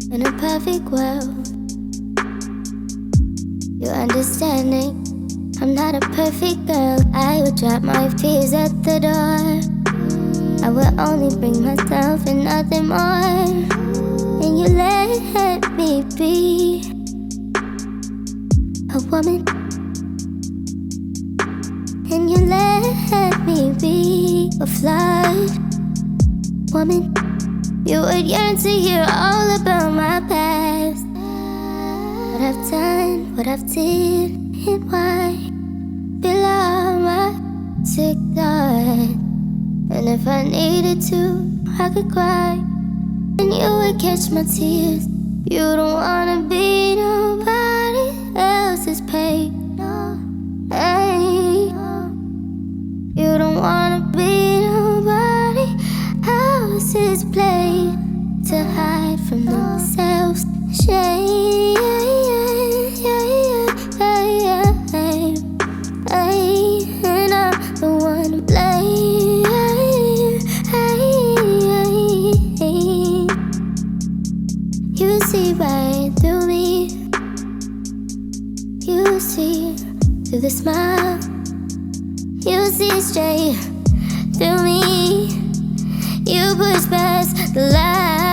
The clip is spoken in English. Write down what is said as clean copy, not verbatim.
In a perfect world, you understanding. I'm not a perfect girl. I would drop my fears at the door. I will only bring myself and nothing more. And you let me be a woman. And you let me be a flawed woman. You would yearn to hear all about my past, what I've done, what I've did, and why. Below my sick thought. And if I needed to, I could cry, and you would catch my tears. You don't wanna be nobody else's pain, no. Hey. You don't wanna be nobody else's play, to hide from themselves. Shame. And I'm the one to blame. You see right through me. You see through the smile. You see straight through me. You push past the lie.